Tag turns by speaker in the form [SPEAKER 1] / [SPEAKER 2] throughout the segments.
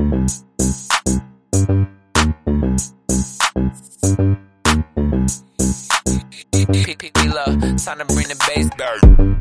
[SPEAKER 1] Time to bring the bass down.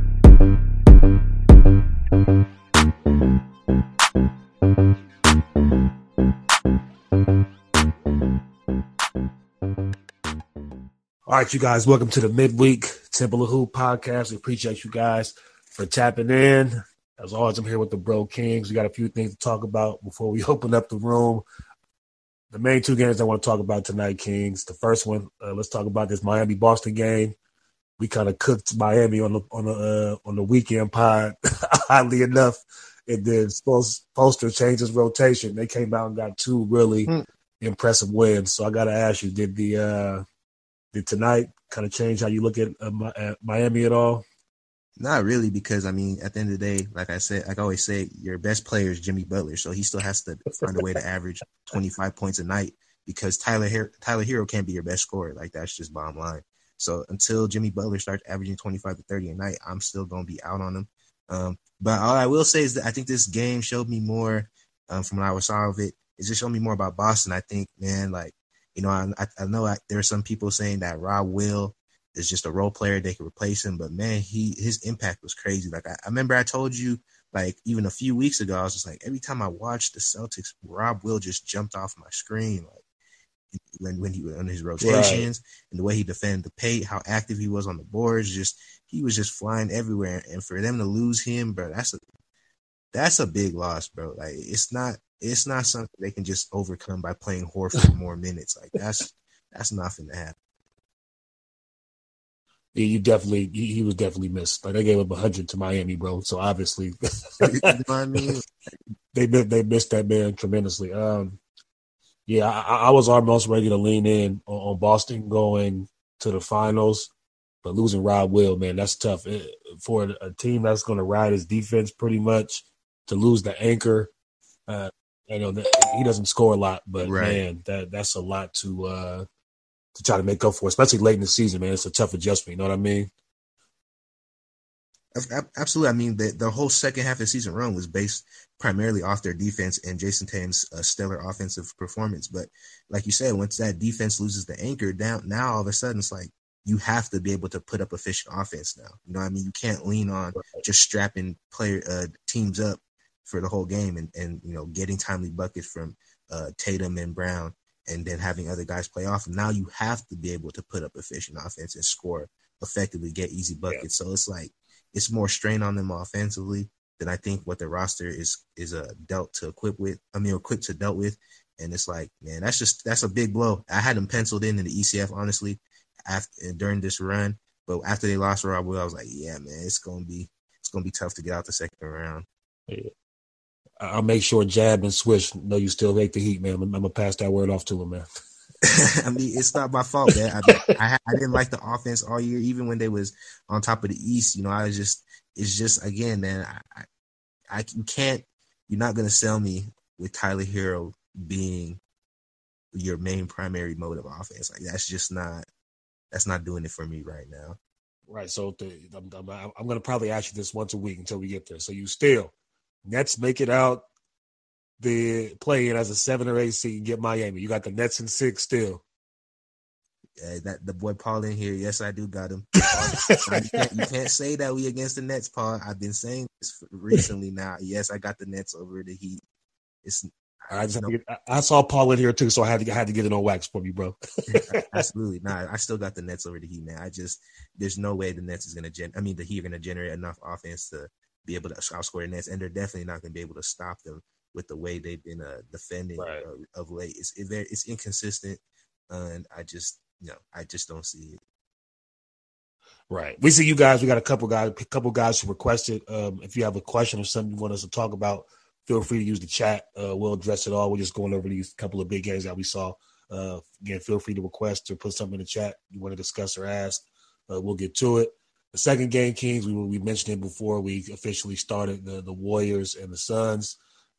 [SPEAKER 2] All right, you guys, welcome to the midweek Temple of Hoop podcast. We appreciate you guys for tapping in. As always, I'm here with the Bro Kings. We got a few things to talk about before we open up the room. The main two games I want to talk about tonight, Kings. The first one, let's talk about this Miami-Boston game. We kind of cooked Miami on the weekend pod, oddly enough. And then Poster changed his rotation. They came out and got two really impressive wins. So I got to ask you, did tonight kind of change how you look at Miami at all?
[SPEAKER 3] Not really, because, I mean, at the end of the day, like I always say, your best player is Jimmy Butler, so he still has to find a way to average 25 points a night because Tyler Hero can't be your best scorer. Like, that's just bottom line. So until Jimmy Butler starts averaging 25 to 30 a night, I'm still going to be out on him. But all I will say is that I think this game showed me more from what I saw of it. It just showed me more about Boston. I think, man, like, you know, I know there are some people saying that Rob Will is just a role player. They could replace him. But, man, his impact was crazy. Like, I remember I told you, like, even a few weeks ago, I was just like, every time I watched the Celtics, Rob Will just jumped off my screen. Like, when he was on his rotations and the way he defended the paint, how active he was on the boards, he was just flying everywhere. And for them to lose him, bro, that's a big loss, bro. Like, it's not something they can just overcome by playing Horford more minutes. Like, that's nothing to happen.
[SPEAKER 2] Yeah, he was definitely missed. Like, they gave up 100 to Miami, bro. So obviously,
[SPEAKER 3] You know what I mean?
[SPEAKER 2] they missed that man tremendously. Yeah, I was almost ready to lean in on Boston going to the finals, but losing Rob Will, man, that's tough. For a team that's going to ride his defense pretty much, to lose the anchor, I know that he doesn't score a lot, but man, that's a lot to try to make up for, especially late in the season, man. It's a tough adjustment, you know what I mean?
[SPEAKER 3] Absolutely. I mean, the whole second half of the season run was based primarily off their defense and Jason Tatum's stellar offensive performance. But like you said, once that defense loses the anchor down, now all of a sudden it's like you have to be able to put up efficient offense now. You know what I mean? You can't lean on just strapping teams up for the whole game and you know, getting timely buckets from Tatum and Brown and then having other guys play off. Now you have to be able to put up efficient offense and score effectively, get easy buckets. Yeah. So it's like, it's more strain on them offensively than I think what the roster is equipped to dealt with. And it's like, man, that's a big blow. I had them penciled in the ECF, honestly, during this run. But after they lost Rob Will, I was like, yeah, man, it's gonna be tough to get out the second round.
[SPEAKER 2] Yeah. I'll make sure Jab and Swish know you still hate the Heat, man. I'm gonna pass that word off to him, man.
[SPEAKER 3] I mean, it's not my fault, man. I didn't like the offense all year, even when they was on top of the East. You know, it's just again, man. You're not gonna sell me with Tyler Hero being your main primary mode of offense. Like, that's not doing it for me right now.
[SPEAKER 2] Right. So I'm gonna probably ask you this once a week until we get there. So you still Nets make it out the play-in as a 7 or 8 seed and get Miami. You got the Nets in 6 still.
[SPEAKER 3] That the boy Paul in here. Yes, I do got him. You can't say that we against the Nets, Paul. I've been saying this recently now. Yes, I got the Nets over the Heat.
[SPEAKER 2] I saw Paul in here too, so I had to get it on wax for me, bro.
[SPEAKER 3] Absolutely. Nah, I still got the Nets over the Heat, man. There's no way the Nets is the Heat are gonna generate enough offense to be able to outscore the Nets, and they're definitely not gonna be able to stop them with the way they've been defending of late. It's inconsistent, and I just don't see it.
[SPEAKER 2] Right. We see you guys. We got a couple guys who requested. If you have a question or something you want us to talk about, feel free to use the chat. We'll address it all. We're just going over these couple of big games that we saw. Again, feel free to request or put something in the chat you want to discuss or ask. We'll get to it. The second game, Kings, we mentioned it before we officially started, the Warriors and the Suns.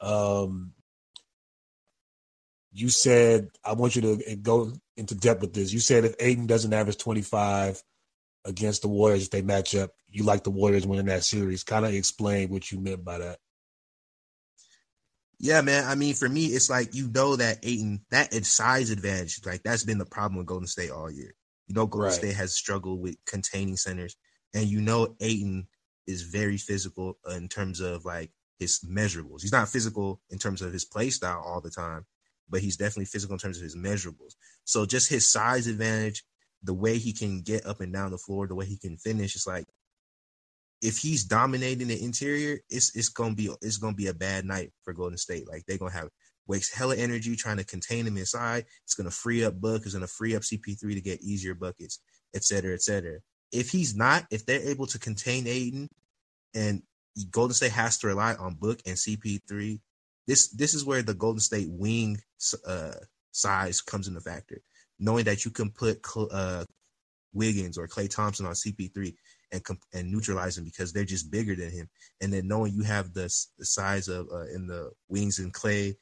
[SPEAKER 2] You said, I want you to go into depth with this. You said if Ayton doesn't average 25 against the Warriors, if they match up, you like the Warriors winning that series. Kind of explain what you meant by that.
[SPEAKER 3] Yeah, man. I mean, for me, it's like that Ayton, that size advantage, like that's been the problem with Golden State all year. Golden
[SPEAKER 2] Right.
[SPEAKER 3] State has struggled with containing centers, and Ayton is very physical in terms of like his measurables. He's not physical in terms of his play style all the time, but he's definitely physical in terms of his measurables. So just his size advantage, the way he can get up and down the floor, the way he can finish, it's like if he's dominating the interior, it's gonna be a bad night for Golden State. Like they're gonna have waste hella energy trying to contain him inside. It's gonna free up Book. It's gonna free up CP3 to get easier buckets, et cetera, et cetera. If they're able to contain Ayton, and Golden State has to rely on Book and CP3, this is where the Golden State wing size comes into factor. Knowing that you can put Wiggins or Klay Thompson on CP3 and neutralize him because they're just bigger than him, and then knowing you have the size of in the wings and Klay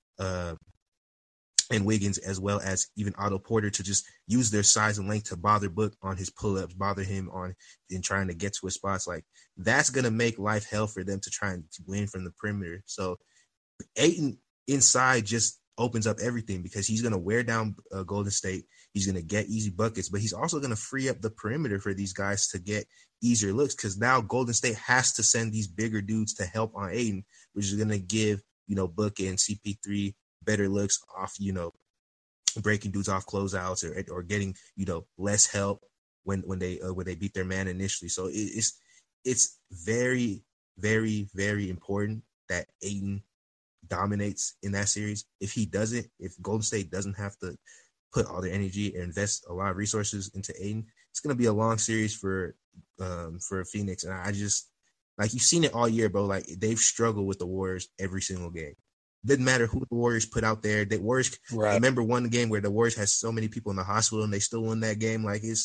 [SPEAKER 3] and Wiggins, as well as even Otto Porter, to just use their size and length to bother Book on his pull-ups, bother him in trying to get to his spots. Like that's gonna make life hell for them to try and win from the perimeter. So Ayton inside just opens up everything because he's going to wear down Golden State. He's going to get easy buckets, but he's also going to free up the perimeter for these guys to get easier looks because now Golden State has to send these bigger dudes to help on Ayton, which is going to give, Book and CP3 better looks off, breaking dudes off closeouts or getting, less help when they beat their man initially. So it's very, very, very important that Ayton dominates in that series. If Golden State doesn't have to put all their energy and invest a lot of resources into Ayton, it's going to be a long series for Phoenix. And I just, like, you've seen it all year, bro. Like, they've struggled with the Warriors every single game. Didn't matter who the Warriors put out there. The Warriors, right. I remember one game where the Warriors had so many people in the hospital and they still won that game. Like, it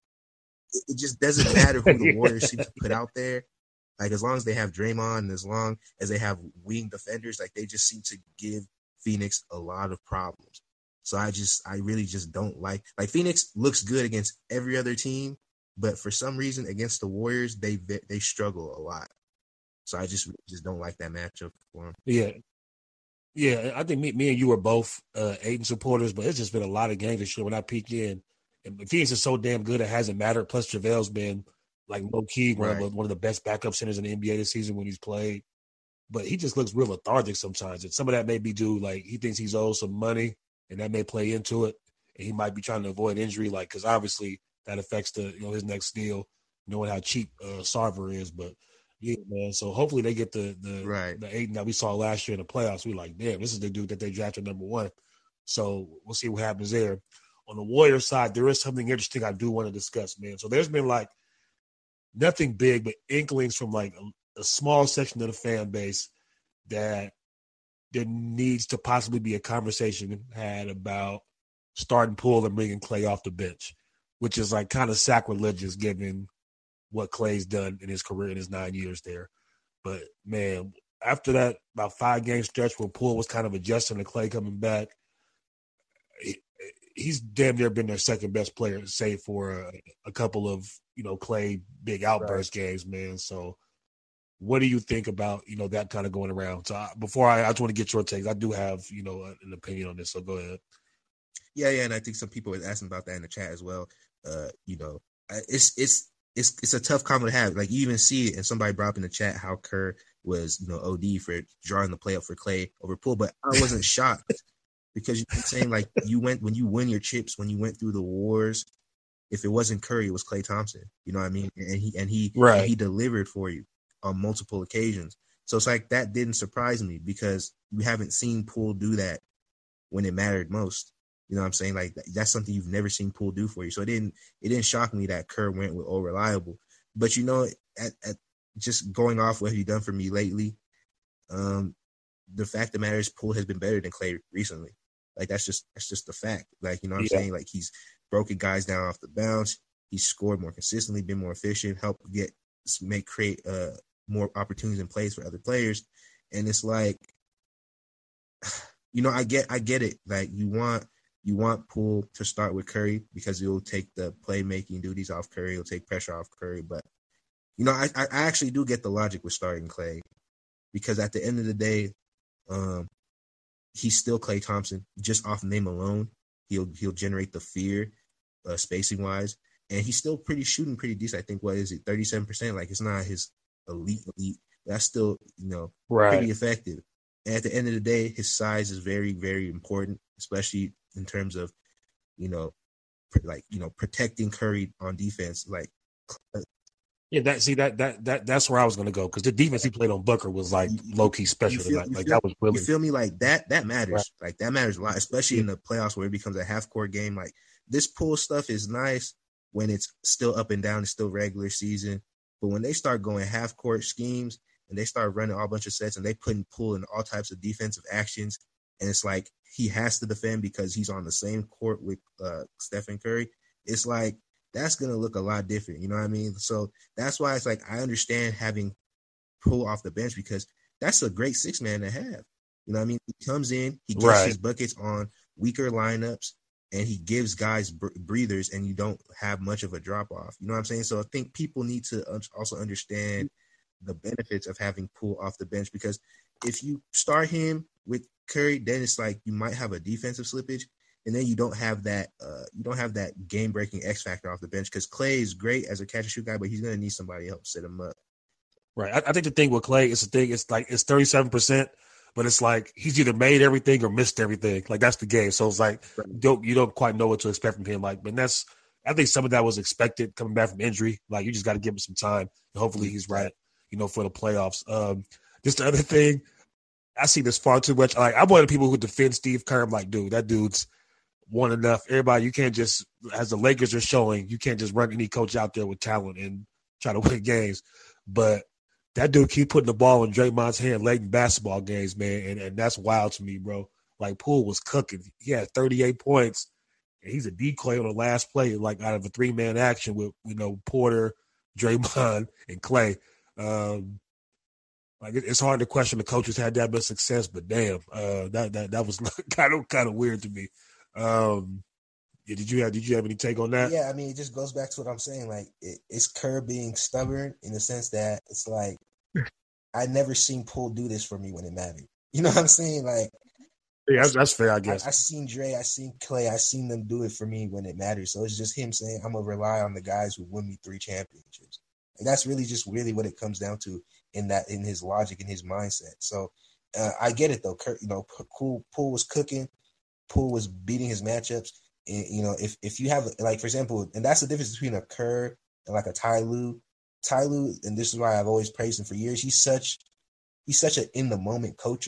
[SPEAKER 3] just doesn't matter who the Warriors seem to put out there. Like, as long as they have Draymond and as long as they have wing defenders, like, they just seem to give Phoenix a lot of problems. So I really just don't like Phoenix looks good against every other team, but for some reason against the Warriors, they struggle a lot. So I just don't like that matchup for them.
[SPEAKER 2] Yeah, I think me and you are both Ayton supporters, but it's just been a lot of games this year when I peek in. And Phoenix is so damn good, it hasn't mattered. Plus, JaVale's been, like, low-key one of the best backup centers in the NBA this season when he's played. But he just looks real lethargic sometimes. And some of that may be due, like, he thinks he's owed some money, and that may play into it. And he might be trying to avoid injury, like, because obviously that affects his next deal, knowing how cheap Sarver is. But yeah, man. So hopefully they get the Ayton that we saw last year in the playoffs. We're like, damn, this is the dude that they drafted number one. So we'll see what happens there. On the Warriors side, there is something interesting I do want to discuss, man. So there's been, like, nothing big, but inklings from, like, a small section of the fan base that there needs to possibly be a conversation had about starting Poole and bringing Klay off the bench, which is, like, kind of sacrilegious given what Klay's done in his career in his 9 years there. But, man, after that about 5-game stretch where Poole was kind of adjusting to Klay coming back, he's damn near been their second best player, save for a couple of, Klay big outburst games, man. So what do you think about, that kind of going around? So before I just want to get your takes. I do have, an opinion on this, so go ahead.
[SPEAKER 3] Yeah, and I think some people were asking about that in the chat as well. It's a tough comment to have. Like, you even see it, and somebody brought up in the chat how Kerr was, OD for drawing the play up for Klay over Poole, but I wasn't shocked because you're saying, like, when you win your chips, when you went through the wars, if it wasn't Curry, it was Klay Thompson. You know what I mean? And he delivered for you on multiple occasions. So it's like that didn't surprise me because we haven't seen Poole do that when it mattered most. You know what I'm saying? Like, that's something you've never seen Poole do for you. So it didn't shock me that Kerr went with All Reliable. But, at just going off what he's done for me lately, the fact of the matter is Poole has been better than Klay recently. Like, that's just the fact. Like, you know what I'm saying? Like, he's broken guys down off the bounce. He's scored more consistently, been more efficient, helped create more opportunities and plays for other players. And it's like, I get it. Like, you want Poole to start with Curry because he'll take the playmaking duties off Curry. He'll take pressure off Curry. But, I actually do get the logic with starting Klay because at the end of the day, He's still Klay Thompson. Just off name alone, he'll generate the fear, spacing wise, and he's still shooting pretty decent. I think 37%? Like it's not his elite. That's still pretty effective. And at the end of the day, his size is very, very important, especially in terms of protecting Curry on defense.
[SPEAKER 2] That's where I was going to go, because the defense he played on Booker was like low key special tonight. That was really.
[SPEAKER 3] You feel me? Like that matters.
[SPEAKER 2] Right.
[SPEAKER 3] Like that matters a lot, especially in the playoffs where it becomes a half court game. Like this pool stuff is nice when it's still up and down, it's still regular season. But when they start going half court schemes and they start running all bunch of sets and they putting Poole in all types of defensive actions, and it's like he has to defend because he's on the same court with Stephen Curry, it's like that's going to look a lot different. You know what I mean? So that's why it's like I understand having Poole off the bench, because that's a great six man to have. You know what I mean? He comes in, he gets his buckets on weaker lineups, and he gives guys breathers, and you don't have much of a drop off. You know what I'm saying? So I think people need to also understand the benefits of having Poole off the bench, because if you start him with Curry, then it's like you might have a defensive slippage, and then you don't have that game breaking X factor off the bench, because Klay is great as a catch and shoot guy, but he's gonna need somebody to help set him up.
[SPEAKER 2] Right. I think the thing with Klay is it's like it's 37%, but it's like he's either made everything or missed everything. Like that's the game. So it's like you don't quite know what to expect from him. Like, but I think some of that was expected coming back from injury. Like you just got to give him some time, and hopefully he's right, for the playoffs. Just the other thing, I see this far too much. Like I'm one of the people who defend Steve Kerr. I'm like, dude, that dude's won enough. Everybody, you can't just, as the Lakers are showing, you can't just run any coach out there with talent and try to win games. But that dude keep putting the ball in Draymond's hand late in basketball games, man, and that's wild to me, bro. Like Poole was cooking. He had 38 points, and he's a decoy on the last play, like out of a 3-man action with Porter, Draymond, and Klay. Like it's hard to question the coaches had that much success, but damn, that was kind of weird to me. Did you have any take on that?
[SPEAKER 3] Yeah, I mean, it just goes back to what I'm saying. Like, it's Kerr being stubborn in the sense that it's like I never seen Poole do this for me when it mattered. You know what I'm saying? Like,
[SPEAKER 2] yeah, that's fair, I guess.
[SPEAKER 3] I seen Dre, I seen Klay, I seen them do it for me when it matters. So it's just him saying, I'm gonna rely on the guys who win me 3 championships, and that's really what it comes down to in his logic, in his mindset. So I get it though. Poole was cooking. Poole was beating his matchups. And, if you have, like, for example, and that's the difference between a Kerr and like a Ty Lue. Ty Lue, and this is why I've always praised him for years. He's such an in the moment coach.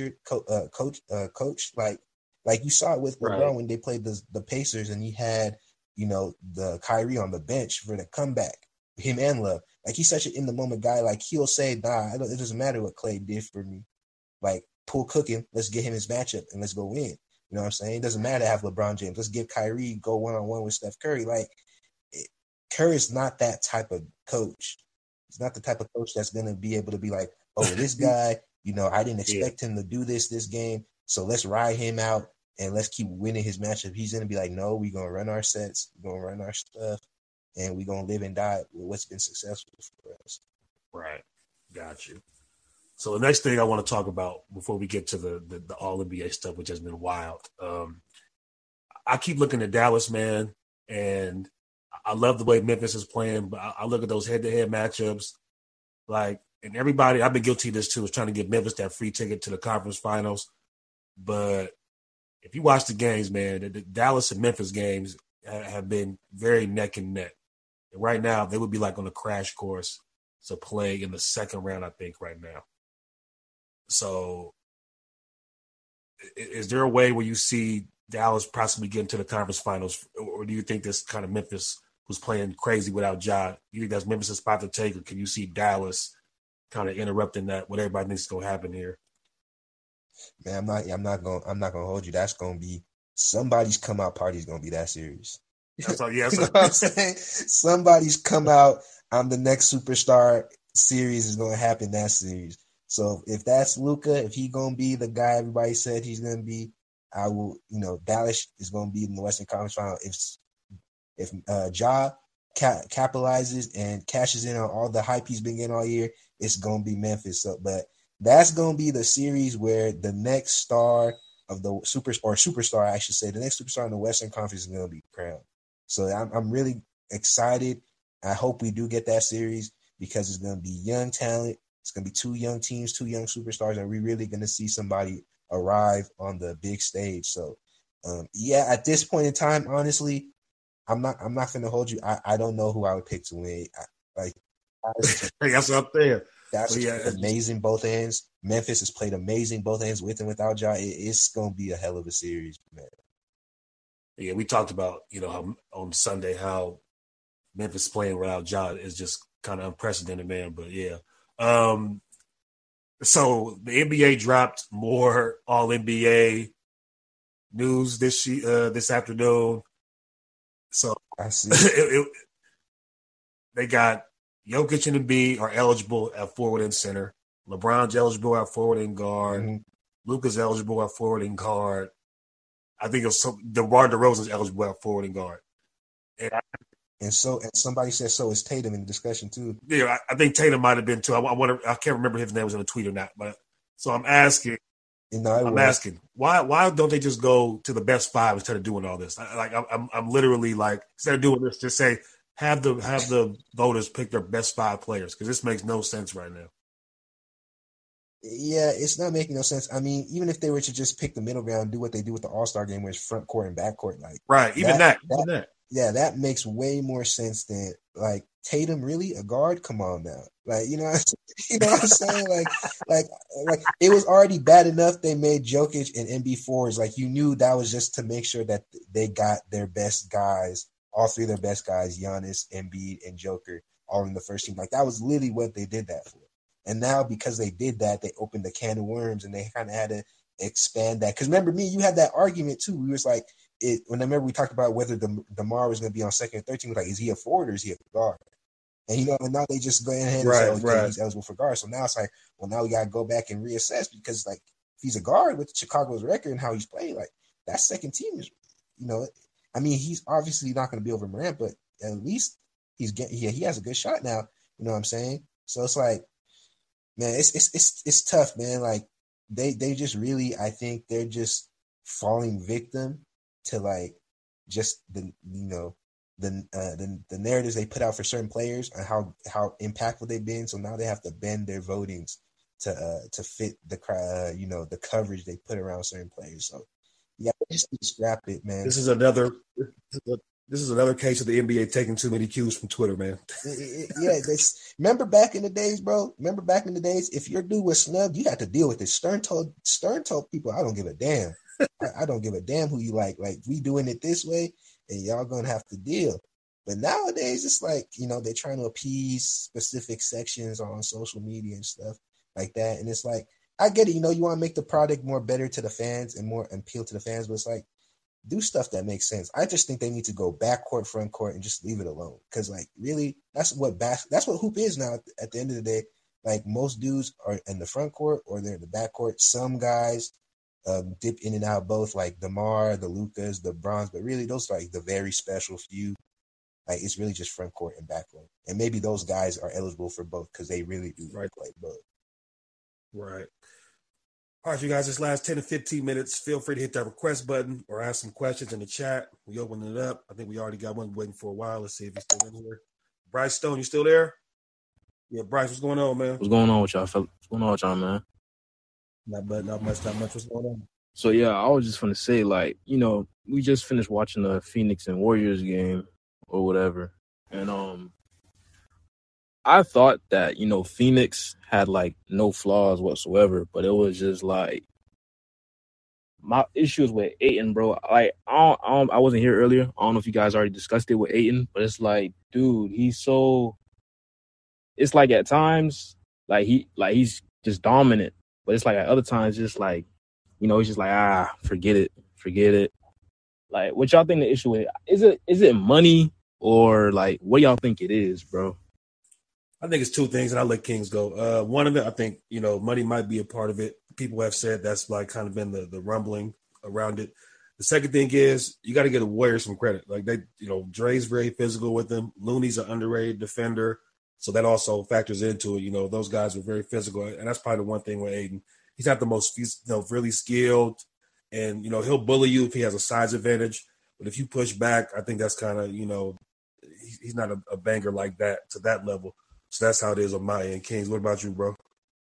[SPEAKER 3] Like you saw it with LeBron when they played the Pacers, and he had the Kyrie on the bench for the comeback. Him and Love. Like he's such an in the moment guy. Like he'll say, "Nah, it doesn't matter what Klay did for me. Like Poole cooking. Let's get him his matchup and let's go win." You know what I'm saying? It doesn't matter to have LeBron James. Let's give Kyrie go one-on-one with Steph Curry. Like, Curry is not that type of coach. He's not the type of coach that's going to be able to be like, oh, this guy, I didn't expect him to do this game, so let's ride him out and let's keep winning his matchup. He's going to be like, no, we're going to run our sets, we're going to run our stuff, and we're going to live and die with what's been successful for us.
[SPEAKER 2] Right. Got you. So the next thing I want to talk about before we get to the All-NBA stuff, which has been wild, I keep looking at Dallas, man, and I love the way Memphis is playing, but I look at those head-to-head matchups, like, and everybody, I've been guilty of this too, is trying to get Memphis that free ticket to the conference finals. But if you watch the games, man, the Dallas and Memphis games have been very neck and neck. And right now, they would be like on a crash course to play in the second round, I think, right now. So is there a way where you see Dallas possibly getting to the conference finals, or do you think this kind of Memphis who's playing crazy without Ja, you think that's Memphis' spot to take, or can you see Dallas kind of interrupting that, what everybody thinks is going to happen here?
[SPEAKER 3] Man, I'm not gonna hold you. That's gonna be somebody's come out party is gonna be that serious.
[SPEAKER 2] So, yes.
[SPEAKER 3] You know what I'm saying? Somebody's come out, I'm the next superstar series is gonna happen that series. So if that's Luka, if he's gonna be the guy everybody said he's gonna be, I will. Dallas is gonna be in the Western Conference Final. If Ja capitalizes and cashes in on all the hype he's been getting all year, it's gonna be Memphis. So, but that's gonna be the series where the next star of the superstar, I should say, the next superstar in the Western Conference is gonna be crowned. So I'm really excited. I hope we do get that series because it's gonna be young talent. It's gonna be two young teams, two young superstars, and we're really gonna see somebody arrive on the big stage. So, yeah, at this point in time, honestly, I'm not gonna hold you. I don't know who I would pick to win.
[SPEAKER 2] That's up there.
[SPEAKER 3] That's
[SPEAKER 2] Yeah,
[SPEAKER 3] amazing both ends. Memphis has played amazing both ends with and without Ja. It's gonna be a hell of a series, man.
[SPEAKER 2] Yeah, we talked about on Sunday how Memphis playing without Ja is just kind of unprecedented, man. But yeah, so the NBA dropped more All NBA news this afternoon. So
[SPEAKER 3] I see.
[SPEAKER 2] They got Jokic and Embiid are eligible at forward and center. LeBron's eligible at forward and guard.
[SPEAKER 3] Mm-hmm.
[SPEAKER 2] Luka's eligible at forward and guard. I think it's DeMar DeRozan's eligible at forward and guard.
[SPEAKER 3] And somebody said so is Tatum in the discussion too.
[SPEAKER 2] Yeah, I think Tatum might have been too. I can't remember if his name was in a tweet or not. But so I'm asking, why don't they just go to the best five instead of doing all this? I'm literally like, instead of doing this, just say have the voters pick their best five players, because this makes no sense right now.
[SPEAKER 3] Yeah, it's not making no sense. I mean, even if they were to just pick the middle ground, do what they do with the All-Star game, where it's front court and back court, like
[SPEAKER 2] right, even that.
[SPEAKER 3] Yeah, that makes way more sense than like Tatum. Really, a guard? Come on now, like you know what I'm saying? like it was already bad enough they made Jokic and Embiid forwards. Like you knew that was just to make sure that they got their best guys, all three of their best guys, Giannis, Embiid, and Joker, all in the first team. Like that was literally what they did that for. And now because they did that, they opened the can of worms, and they kind of had to expand that. Because remember me, you had that argument too. We was like, whenever we talked about whether DeMar was going to be on second and third team, like, is he a forward or is he a guard? And and now they just go ahead and say, okay, he's eligible for guard. So now it's like, well, now we got to go back and reassess, because like if he's a guard with Chicago's record and how he's played, like that second team is, I mean, he's obviously not going to be over Morant, but at least he has a good shot now. You know what I'm saying? So it's like, man, it's tough, man. Like they just really, I think they're just falling victim to like just the narratives they put out for certain players and how impactful they've been. So now they have to bend their votings to fit the the coverage they put around certain players. So yeah, just scrap it, man.
[SPEAKER 2] This is another case of the NBA taking too many cues from Twitter, man.
[SPEAKER 3] Yeah, remember back in the days, bro? Remember back in the days, if your dude was snubbed, you had to deal with it. Stern told people, I don't give a damn. I don't give a damn who you like. Like, we doing it this way, and y'all gonna have to deal. But nowadays, it's like, they're trying to appease specific sections on social media and stuff like that. And it's like, I get it. You want to make the product more better to the fans and more appeal to the fans, but it's like, do stuff that makes sense. I just think they need to go backcourt, front court, and just leave it alone. Because, like, really, that's what hoop is now. At the end of the day, like, most dudes are in the front court or they're in the backcourt. Some guys dip in and out both, like DeMar, the Lukas, the Bronze, but really those are like the very special few. Like, it's really just front court and back court, and maybe those guys are eligible for both because they really do play both.
[SPEAKER 2] Right. All right, you guys, this last 10 to 15 minutes, feel free to hit that request button or ask some questions in the chat. We open it up. I think we already got one waiting for a while. Let's see if he's still in here. Bryce Stone, you still there? Yeah, Bryce, what's going on, man?
[SPEAKER 4] What's going on with y'all, fellas? What's going on with y'all, man?
[SPEAKER 2] Not much. What's going on?
[SPEAKER 4] So, yeah, I was just going to say, like, we just finished watching the Phoenix and Warriors game or whatever. And I thought that, Phoenix had, like, no flaws whatsoever, but it was just, like, my issues with Ayton, bro. Like, I wasn't here earlier. I don't know if you guys already discussed it with Ayton, but it's like, dude, it's like at times, he's just dominant, but it's like at other times, just like, he's just like, forget it. Like, what y'all think the issue is? Is it money, or like, what y'all think it is, bro?
[SPEAKER 2] I think it's two things, and I'll let Kings go. One of it, I think, money might be a part of it. People have said that's like kind of been the rumbling around it. The second thing is you got to get the Warriors some credit. Like, they, Dre's very physical with them. Looney's an underrated defender. So that also factors into it. You know, those guys are very physical, and that's probably the one thing with Aiden. He's not the most, really skilled, and he'll bully you if he has a size advantage. But if you push back, I think that's kind of he's not a banger like that to that level. So that's how it is on my end. Kings, what about you, bro?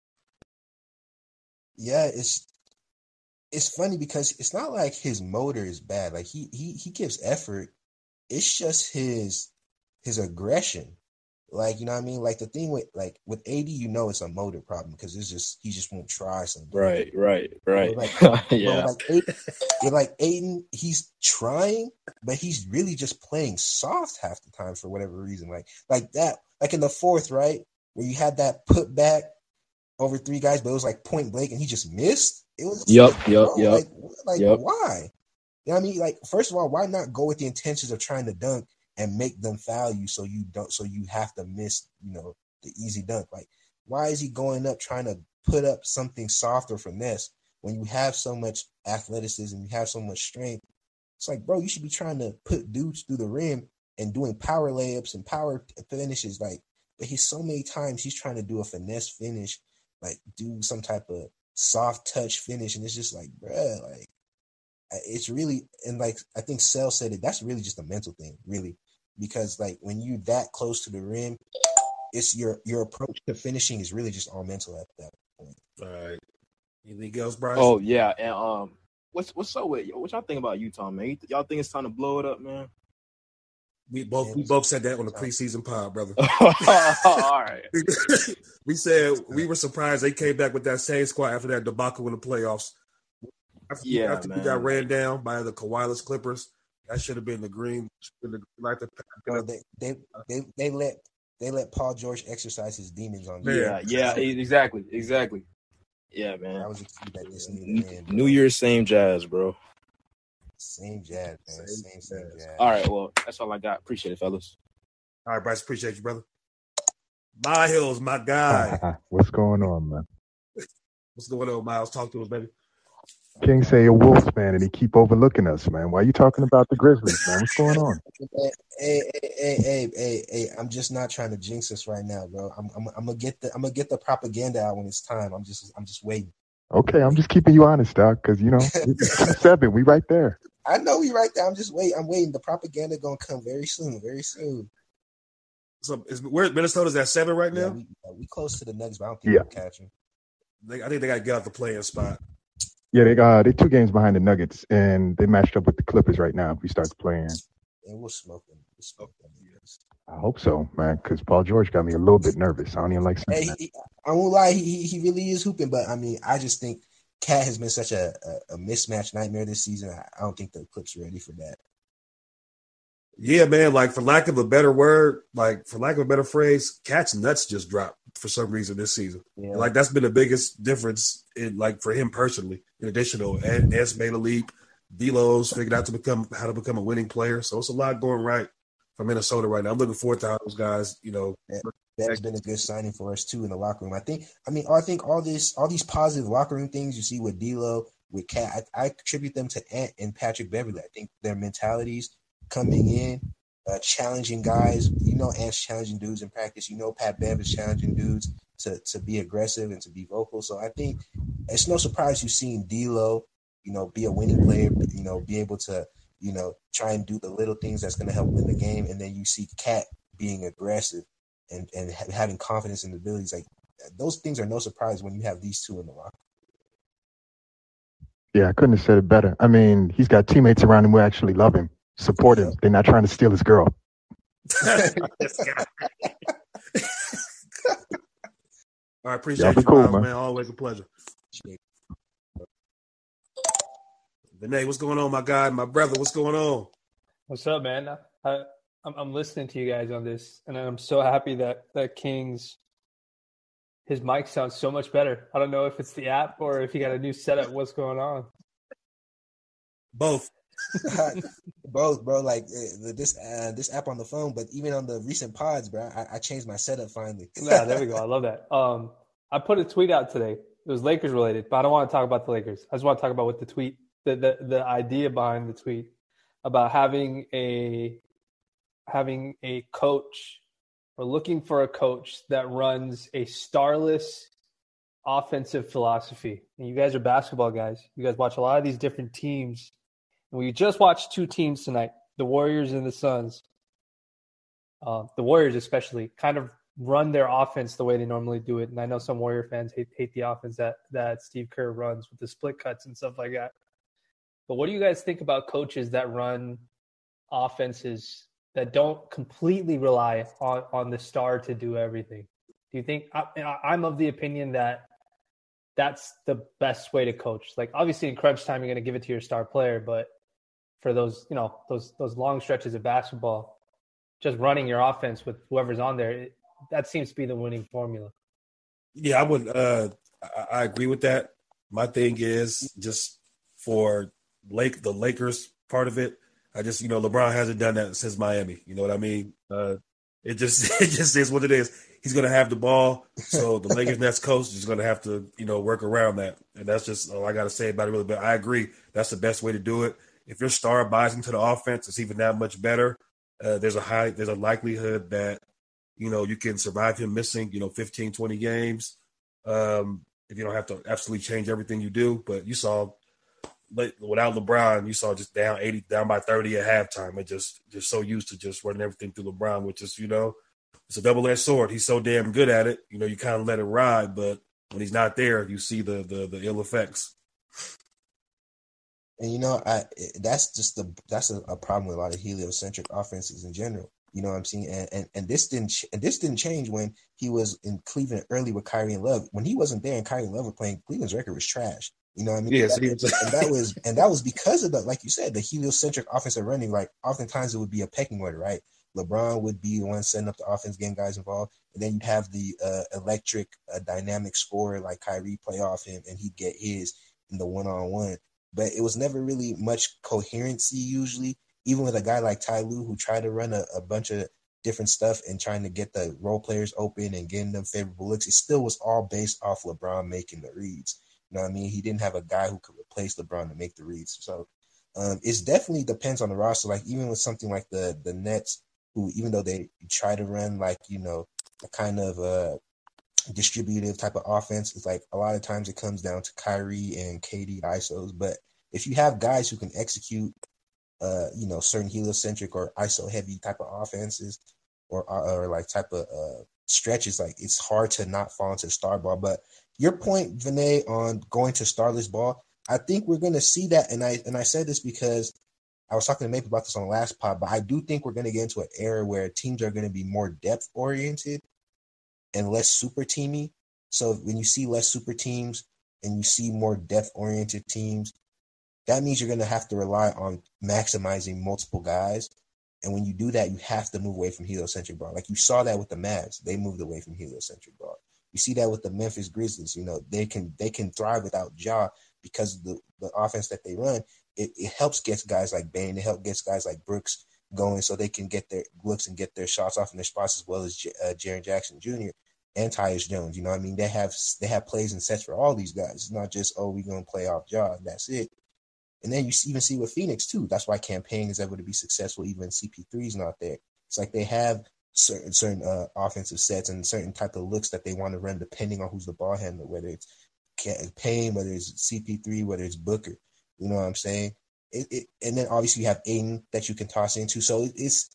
[SPEAKER 3] Yeah, it's funny because it's not like his motor is bad. Like he gives effort. It's just his aggression. Like, you know what I mean? Like the thing with AD, it's a motor problem because he just won't try something.
[SPEAKER 4] Right. Yeah.
[SPEAKER 3] Like Aiden, he's trying, but he's really just playing soft half the time for whatever reason. Like that, like in the fourth, right? Where you had that put back over 3 guys, but it was like point blank and he just missed. It was
[SPEAKER 4] Yep.
[SPEAKER 3] Why? You know what I mean? Like, first of all, why not go with the intentions of trying to dunk and make them foul you so you have to miss, the easy dunk? Like, why is he going up trying to put up something soft or finesse when you have so much athleticism, you have so much strength? It's like, bro, you should be trying to put dudes through the rim and doing power layups and power finishes. Like, but so many times he's trying to do a finesse finish, like do some type of soft touch finish, and it's just like, bruh, like it's really, and like I think Sel said it, that's really just a mental thing, really, because like when you that close to the rim, it's your approach to finishing is really just all mental at that point.
[SPEAKER 2] All right. Anything else, Bryce?
[SPEAKER 4] Oh yeah, and what's up with what y'all think about Utah, man? Y'all think it's time to blow it up, man?
[SPEAKER 2] We both said that on the preseason pod, brother.
[SPEAKER 4] All right.
[SPEAKER 2] We said we were surprised they came back with that same squad after that debacle in the playoffs. After we got ran down by the Kawhi Clippers, that should have been the green light.
[SPEAKER 3] They let Paul George exercise his demons on you.
[SPEAKER 4] Yeah, exactly. Yeah, man.
[SPEAKER 3] I was excited that this needed to end.
[SPEAKER 4] New Year's, same jazz, bro.
[SPEAKER 3] Same jazz, man. Same jazz.
[SPEAKER 4] All right, well, that's all I got. Appreciate it, fellas.
[SPEAKER 2] All right, Bryce, appreciate you, brother. Miles, my guy.
[SPEAKER 5] What's going on, man?
[SPEAKER 2] What's going on, Miles? Talk to us, baby.
[SPEAKER 5] King say a Wolves fan, and he keep overlooking us, man. Why are you talking about the Grizzlies, man? What's going on?
[SPEAKER 3] Hey! I'm just not trying to jinx us right now, bro. I'm gonna get the propaganda out when it's time. I'm just waiting.
[SPEAKER 5] Okay, I'm just keeping you honest, dog, because 7, we right there.
[SPEAKER 3] I know we right there. I'm just waiting. I'm waiting. The propaganda gonna come very soon. Very soon.
[SPEAKER 2] So where Minnesota's at 7 right now?
[SPEAKER 3] Yeah, we close to the Nuggets, but I don't think we'll catch them.
[SPEAKER 2] I think they got to get out the playing spot.
[SPEAKER 5] Yeah, they're 2 games behind the Nuggets, and they matched up with the Clippers right now. If we start playing,
[SPEAKER 3] and we'll smoke them. Yes.
[SPEAKER 5] I hope so, man, because Paul George got me a little bit nervous. I don't even like saying that.
[SPEAKER 3] I won't lie, he really is hooping, but I mean, I just think Cat has been such a mismatch nightmare this season. I don't think the Clips are ready for that.
[SPEAKER 2] Yeah, man, like for lack of a better word, like for lack of a better phrase, Cat's nuts just dropped for some reason this season. Yeah. Like that's been the biggest difference in like for him personally. In addition to Ness made a leap, D'Lo's figured out how to become a winning player. So it's a lot going right for Minnesota right now. I'm looking forward to how those guys,
[SPEAKER 3] That's been a good signing for us too in the locker room. I think all these positive locker room things you see with D'Lo, with Cat, I attribute them to Ant and Patrick Beverley. I think their mentalities coming in, challenging guys. Ant's challenging dudes in practice. Pat Bev is challenging dudes to be aggressive and to be vocal. So I think it's no surprise you've seen D'Lo, be a winning player, be able to, try and do the little things that's going to help win the game. And then you see Cat being aggressive and having confidence in the abilities. Like those things are no surprise when you have these two in the locker.
[SPEAKER 5] Yeah, I couldn't have said it better. I mean, he's got teammates around him who actually love him, support him. They're not trying to steal his girl.
[SPEAKER 2] All right, appreciate you,
[SPEAKER 5] cool,
[SPEAKER 2] man. Always a pleasure. Vinay, what's going on, my guy, my brother? What's going on?
[SPEAKER 6] What's up, man? I'm listening to you guys on this, and I'm so happy that King's his mic sounds so much better. I don't know if it's the app or if he got a new setup. What's going on?
[SPEAKER 2] Both.
[SPEAKER 3] Both, bro. Like this app on the phone, but even on the recent pods, bro, I changed my setup finally.
[SPEAKER 6] Yeah, there we go. I love that. I put a tweet out today. It was Lakers related, but I don't want to talk about the Lakers. I just want to talk about what the tweet, the idea behind the tweet about having a coach we're looking for a coach that runs a starless offensive philosophy. And you guys are basketball guys. You guys watch a lot of these different teams. And we just watched two teams tonight, the Warriors and the Suns. The Warriors especially kind of run their offense the way they normally do it. And I know some Warrior fans hate the offense that Steve Kerr runs with the split cuts and stuff like that. But what do you guys think about coaches that run offenses that don't completely rely on the star to do everything? Do you think I'm of the opinion that that's the best way to coach? Like, obviously in crunch time, you're going to give it to your star player, but for those long stretches of basketball, just running your offense with whoever's on there, that seems to be the winning formula.
[SPEAKER 2] Yeah, I would. I agree with that. My thing is just for the Lakers part of it. I just, LeBron hasn't done that since Miami. You know what I mean? It just is what it is. He's going to have the ball, so the Lakers next coach is going to have to, work around that. And that's just all I got to say about it. Really, but I agree that's the best way to do it. If your star buys into the offense, it's even that much better. There's a likelihood that you can survive him missing 15, 20 games if you don't have to absolutely change everything you do. But you saw without LeBron, you saw just down by 30 at halftime. It just so used to just running everything through LeBron, which is it's a double-edged sword. He's so damn good at it. You kind of let it ride, but when he's not there, you see the ill effects.
[SPEAKER 3] And that's a problem with a lot of heliocentric offenses in general. You know what I'm saying? And this didn't change when he was in Cleveland early with Kyrie and Love. When he wasn't there and Kyrie and Love were playing, Cleveland's record was trash. You know what I mean?
[SPEAKER 2] Yes,
[SPEAKER 3] and that was because of like you said, the heliocentric offensive running. Like oftentimes it would be a pecking order, right? LeBron would be the one setting up the offense, getting guys involved, and then you'd have the electric, dynamic scorer like Kyrie play off him, and he'd get his in the one-on-one. But it was never really much coherency usually, even with a guy like Ty Lue who tried to run a bunch of different stuff and trying to get the role players open and getting them favorable looks. It still was all based off LeBron making the reads. You know what I mean? He didn't have a guy who could replace LeBron to make the reads. So it definitely depends on the roster. Like even with something like the Nets, who even though they try to run like, a kind of distributive type of offense, it's like a lot of times it comes down to Kyrie and KD ISOs. But if you have guys who can execute certain heliocentric or ISO heavy type of offenses or like type of stretches, like it's hard to not fall into star ball. But your point, Vinay, on going to starless ball, I think we're going to see that. And I said this because I was talking to Maple about this on the last pod, but I do think we're going to get into an era where teams are going to be more depth oriented and less super teamy. So when you see less super teams and you see more depth oriented teams, that means you're going to have to rely on maximizing multiple guys. And when you do that, you have to move away from heliocentric ball. Like you saw that with the Mavs. They moved away from heliocentric ball. You see that with the Memphis Grizzlies. They can thrive without Ja because of the offense that they run. It helps get guys like Bane. It helps get guys like Brooks going so they can get their looks and get their shots off in their spots, as well as Jaren Jackson Jr. and Tyus Jones. You know what I mean? They have plays and sets for all these guys. It's not just, we're going to play off Ja. That's it. And then you even see with Phoenix, too. That's why campaign is able to be successful even when CP3 is not there. It's like they have certain offensive sets and certain type of looks that they want to run depending on who's the ball handler, whether it's Payne, whether it's CP3, whether it's Booker. You know what I'm saying? And then obviously you have Aiden that you can toss into. So it's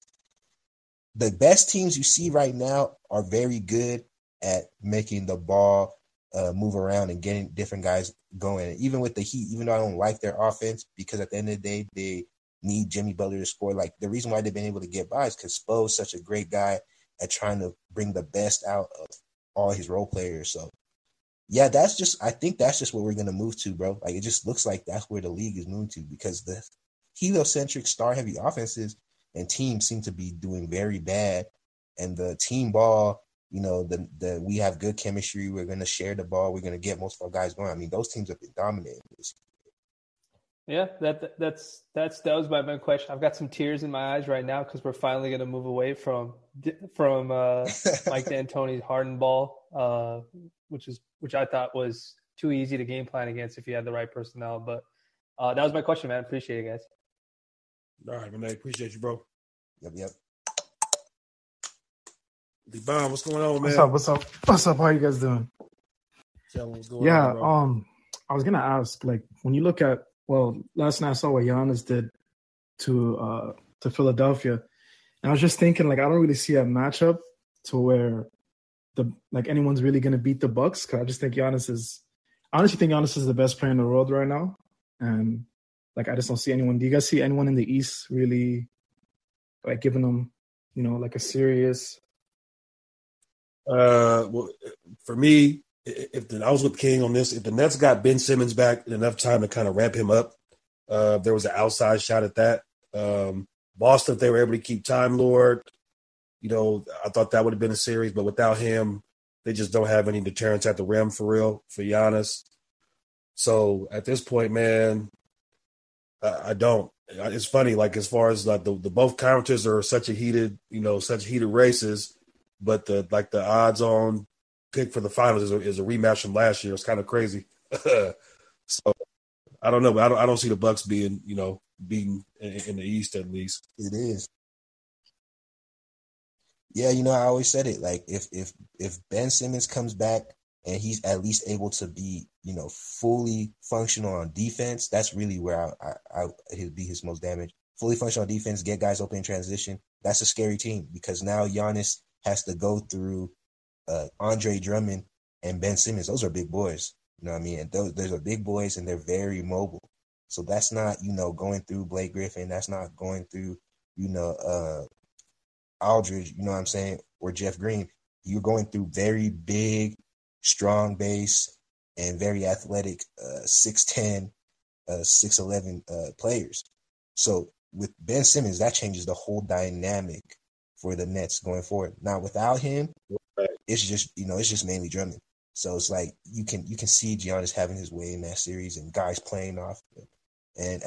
[SPEAKER 3] the best teams you see right now are very good at making the ball move around and getting different guys going. And even with the Heat, even though I don't like their offense, because at the end of the day, they need Jimmy Butler to score. Like the reason why they've been able to get by is because Spo is such a great guy at trying to bring the best out of all his role players. So yeah, I think that's just what we're going to move to, bro. Like it just looks like that's where the league is moving to, because the heliocentric star heavy offenses and teams seem to be doing very bad. And the team ball, we have good chemistry. We're going to share the ball. We're going to get most of our guys going. I mean, those teams have been dominating this
[SPEAKER 6] year. Yeah, that was my main question. I've got some tears in my eyes right now because we're finally going to move away from Mike D'Antoni's Harden ball, which I thought was too easy to game plan against if you had the right personnel. But that was my question, man. Appreciate it, guys.
[SPEAKER 2] All right, man. Appreciate you, bro.
[SPEAKER 3] Yep.
[SPEAKER 2] D-Bomb, what's going on, man?
[SPEAKER 7] What's up? What's up? What's up? How you guys doing?
[SPEAKER 2] Tell me what's going
[SPEAKER 7] Yeah,
[SPEAKER 2] on, bro.
[SPEAKER 7] I was gonna ask, like, when you look at, well, last night I saw what Giannis did to Philadelphia, and I was just thinking, like, I don't really see a matchup to where anyone's really gonna beat the Bucks, because I just think I honestly think Giannis is the best player in the world right now, and like I just don't see anyone. Do you guys see anyone in the East really like giving them, like a serious?
[SPEAKER 2] Well, for me, I was with King on this, if the Nets got Ben Simmons back in enough time to kind of ramp him up, there was an outside shot at that. Boston, if they were able to keep Time Lord, I thought that would have been a series, but without him, they just don't have any deterrence at the rim for real for Giannis. So at this point, man, I don't. It's funny, like as far as like the both conferences are such heated races, but the odds on pick for the finals is a rematch from last year. It's kind of crazy. So I don't know, but I don't see the Bucks being beaten in the East at least.
[SPEAKER 3] It is. Yeah, I always said it. Like if Ben Simmons comes back and he's at least able to be, fully functional on defense, that's really where he'll be his most damage. Fully functional on defense, get guys open in transition. That's a scary team because now Giannis has to go through Andre Drummond and Ben Simmons. Those are big boys. You know what I mean? And those are big boys and they're very mobile. So that's not, going through Blake Griffin. That's not going through, Aldridge, you know what I'm saying, or Jeff Green. You're going through very big, strong base and very athletic 6'10", 6'11" players. So with Ben Simmons, that changes the whole dynamic for the Nets going forward. Now without him, it's just mainly Drummond. So it's like you can see Giannis having his way in that series and guys playing off him. And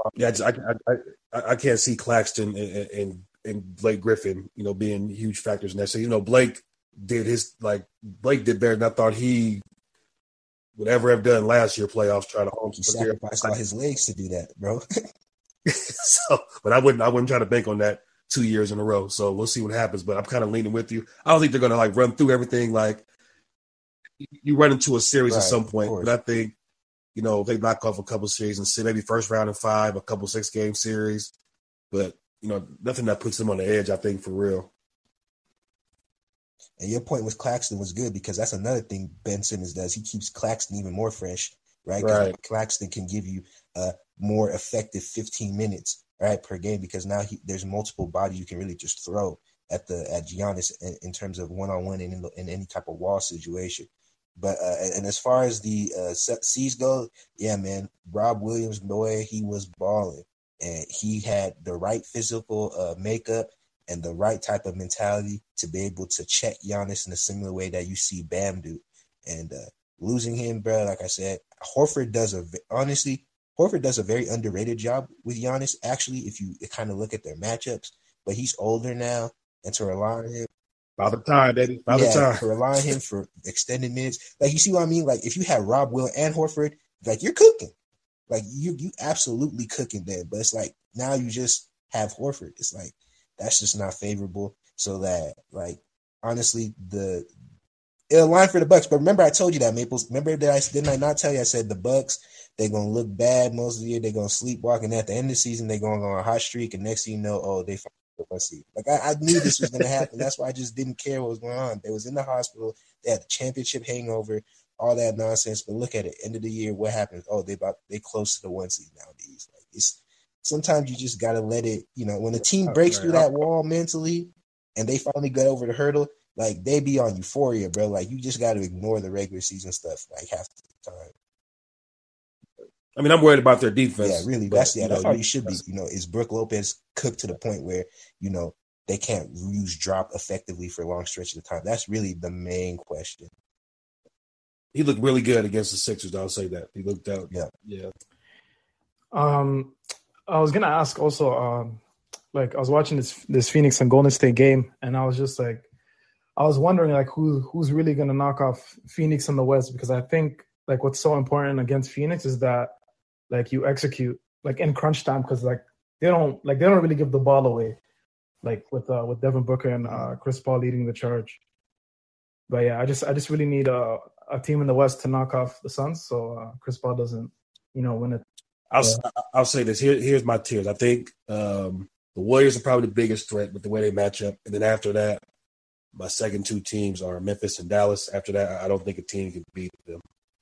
[SPEAKER 2] I can't see Claxton and Blake Griffin, being huge factors in that. So, Blake did better than I thought he would ever have done last year playoffs trying to home.
[SPEAKER 3] He sacrificed all his legs to do that, bro.
[SPEAKER 2] So, but I wouldn't try to bank on that 2 years in a row. So we'll see what happens. But I'm kind of leaning with you. I don't think they're going to run through everything. Like you run into a series at some point, but I think, if they knock off a couple series and see maybe first round in 5, a couple 6-game series, but nothing that puts them on the edge, I think, for real.
[SPEAKER 3] And your point with Claxton was good because that's another thing Ben Simmons does. He keeps Claxton even more fresh, right? Right. Claxton can give you a more effective 15 minutes, right, per game because now there's multiple bodies you can really just throw at Giannis in terms of one-on-one and in any type of wall situation. But and as far as the C's go, yeah, man, Rob Williams, boy, he was balling. And he had the right physical makeup and the right type of mentality to be able to check Giannis in a similar way that you see Bam do. And losing him, bro, like I said, Horford does a very underrated job with Giannis, actually, if you kind of look at their matchups. But he's older now, and to rely on him.
[SPEAKER 2] By the time, baby. By the time.
[SPEAKER 3] To rely on him for extended minutes. Like, you see what I mean? Like, if you had Rob Will and Horford, like, you're cooking. Like, you absolutely cooking there. But it's like, now you just have Horford. It's like, that's just not favorable. So that, like, honestly, it'll line for the Bucks. But remember, I told you that, Maples. Remember that didn't I not tell you? I said the Bucks, they're going to look bad most of the year. They're going to sleepwalk. And at the end of the season, they're going to go on a hot streak. And next thing you know, they found the first seed. Like, I knew this was going to happen. That's why I just didn't care what was going on. They was in the hospital. They had the championship hangover, all that nonsense. But look at it. End of the year, what happens? Oh, they close to the 1 seed nowadays. Like, it's sometimes you just got to let it, when the team breaks through that wall mentally and they finally get over the hurdle, like, they be on euphoria, bro. Like, you just got to ignore the regular season stuff, like, half the time.
[SPEAKER 2] I mean, I'm worried about their defense.
[SPEAKER 3] Yeah, really. That's all you should be. Is Brook Lopez cooked to the point where, they can't use drop effectively for a long stretch of time? That's really the main question.
[SPEAKER 2] He looked really good against the Sixers. I'll say that. He looked out. Yeah.
[SPEAKER 7] I was gonna ask also. I was watching this Phoenix and Golden State game, and I was just like, I was wondering like who's really gonna knock off Phoenix in the West, because I think like what's so important against Phoenix is that like you execute like in crunch time, because like they don't really give the ball away. like with Devin Booker and Chris Paul leading the charge. But yeah, I just really need a team in the West to knock off the Suns, so Chris Paul doesn't, win it.
[SPEAKER 2] I'll say this. Here's my tiers. I think the Warriors are probably the biggest threat with the way they match up, and then after that, my second two teams are Memphis and Dallas. After that, I don't think a team can beat them,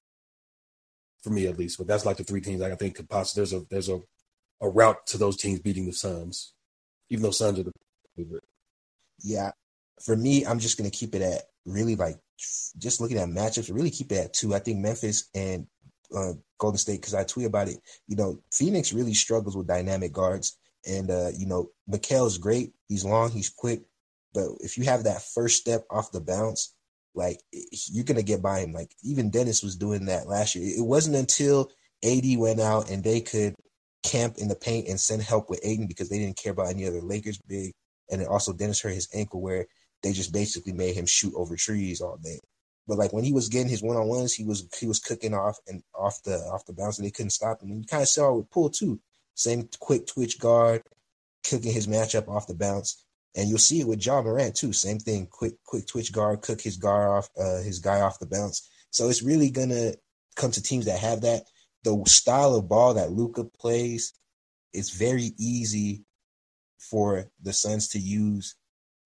[SPEAKER 2] for me at least. But that's like the three teams I think could possibly. There's a route to those teams beating the Suns, even though Suns are the favorite.
[SPEAKER 3] Yeah, for me, I'm just gonna keep it at really like just looking at matchups. Really keep it at 2. I think Memphis and Golden State, because I tweet about it. Phoenix really struggles with dynamic guards, and Mikal's great. He's long, he's quick. But if you have that first step off the bounce, like you're gonna get by him. Like even Dennis was doing that last year. It wasn't until AD went out and they could camp in the paint and send help with Aiden because they didn't care about any other Lakers big. And then also Dennis hurt his ankle where they just basically made him shoot over trees all day. But like when he was getting his one-on-ones, he was cooking off the bounce and they couldn't stop him. And you kind of saw it with Poole too. Same quick twitch guard, cooking his matchup off the bounce. And you'll see it with Ja Morant too. Same thing, quick twitch guard, cook his guy off the bounce. So it's really gonna come to teams that have that. The style of ball that Luka plays, it's very easy for the Suns to use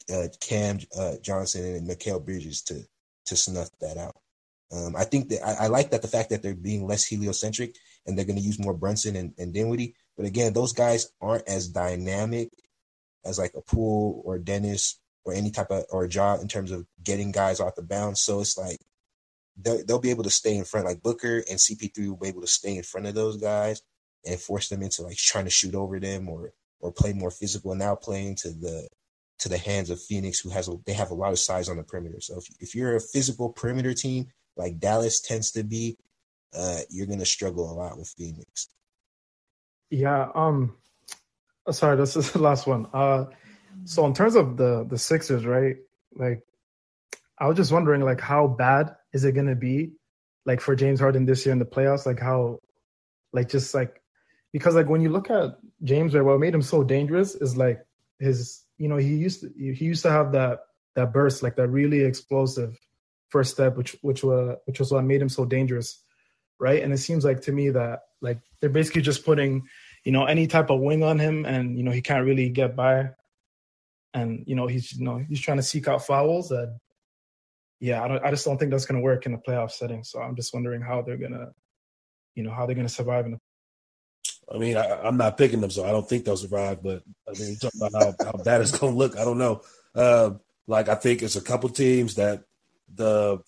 [SPEAKER 3] Cam Johnson and Mikal Bridges to snuff that out. I think that I like that the fact that they're being less heliocentric and they're going to use more Brunson and Dinwiddie. But again, those guys aren't as dynamic as like a Poole or Dennis or any type of or Ja in terms of getting guys off the bounce. So it's like they'll be able to stay in front. Like Booker and CP3 will be able to stay in front of those guys and force them into like trying to shoot over them or play more physical. And now playing to the hands of Phoenix, who they have a lot of size on the perimeter. So if you're a physical perimeter team like Dallas tends to be, you're gonna struggle a lot with Phoenix.
[SPEAKER 7] Yeah. Sorry, this is the last one. So in terms of the Sixers, right? Like, I was just wondering, like, how bad is it gonna be, like, for James Harden this year in the playoffs? Like, how, like, just like, because like when you look at James, right, what made him so dangerous is like his, he used to have that burst, like that really explosive first step, which was what made him so dangerous, right? And it seems like to me that like they're basically just putting any type of wing on him, and he can't really get by, and he's trying to seek out fouls. And yeah, I just don't think that's gonna work in a playoff setting. So I'm just wondering how they're gonna survive in the.
[SPEAKER 2] I mean, I'm not picking them, so I don't think they'll survive. But I mean, you talk about how bad it's going to look. I don't know. I think it's a couple teams that the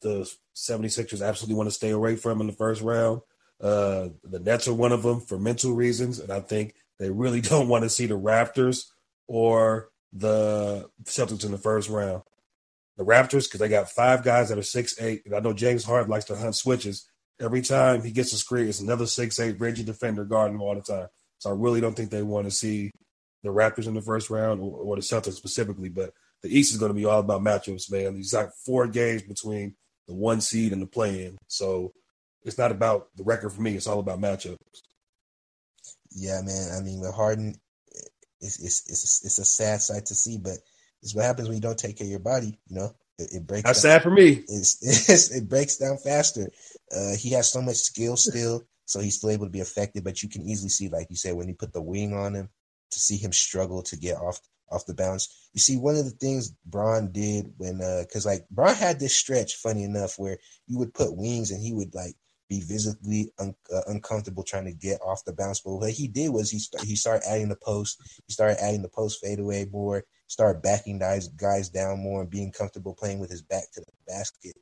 [SPEAKER 2] 76ers absolutely want to stay away from in the first round. The Nets are one of them for mental reasons, and I think they really don't want to see the Raptors or the Celtics in the first round. The Raptors, because they got 5 guys that are 6'8", and I know James Harden likes to hunt switches. Every time he gets a screen, it's another 6'8" Reggie defender guarding him all the time. So I really don't think they want to see the Raptors in the first round or the Celtics specifically. But the East is going to be all about matchups, man. There's like 4 games between the 1 seed and the play-in. So it's not about the record for me. It's all about matchups.
[SPEAKER 3] Yeah, man. I mean, with Harden, it's a sad sight to see, but it's what happens when you don't take care of your body. It breaks.
[SPEAKER 2] That's sad for me.
[SPEAKER 3] It breaks down faster. He has so much skill still, so he's still able to be effective. But you can easily see, like you said, when you put the wing on him, to see him struggle to get off the bounce. You see, one of the things Bron did when, because like Bron had this stretch, funny enough, where you would put wings and he would like be visibly uncomfortable trying to get off the bounce. But what he did was he started adding the post. He started adding the post fadeaway more. Started backing guys down more and being comfortable playing with his back to the basket.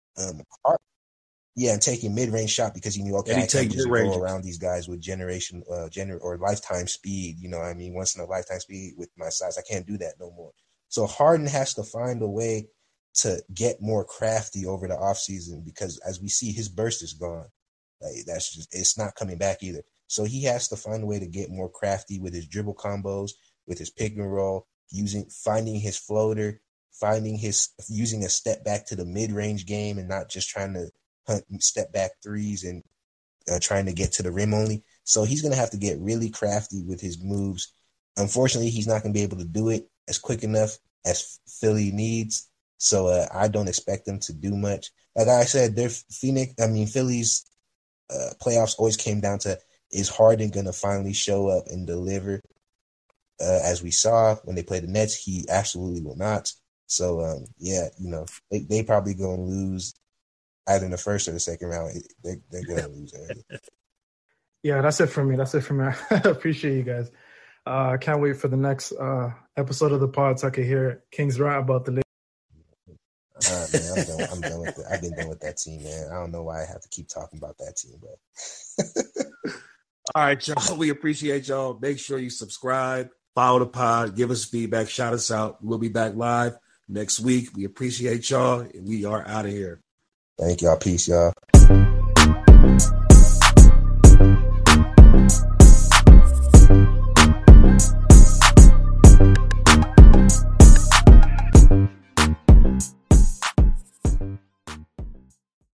[SPEAKER 3] And taking mid-range shot because he knew, okay, I can't just go around these guys with or lifetime speed. Once in a lifetime speed with my size, I can't do that no more. So Harden has to find a way to get more crafty over the offseason because as we see, his burst is gone. Like it's not coming back either. So he has to find a way to get more crafty with his dribble combos, with his pick and roll, finding his floater, using a step back to the mid-range game and not just trying to hunt step back threes and trying to get to the rim only. So he's going to have to get really crafty with his moves. Unfortunately, he's not going to be able to do it as quick enough as Philly needs. So I don't expect them to do much. Like I said, Philly's playoffs always came down to, is Harden going to finally show up and deliver? As we saw when they played the Nets, he absolutely will not. So, they probably going to lose either in the first or the second round. They're going to lose early.
[SPEAKER 7] Yeah, that's it for me. I appreciate you guys. Can't wait for the next episode of the pod so I can hear Kings rant about the league.
[SPEAKER 3] Man, I'm done with it. I've been done with that team, man. I don't know why I have to keep talking about that team, bro.
[SPEAKER 2] All right, y'all. We appreciate y'all. Make sure you subscribe, follow the pod, give us feedback, shout us out. We'll be back live next week. We appreciate y'all, and we are out of here.
[SPEAKER 3] Thank y'all. Peace, y'all.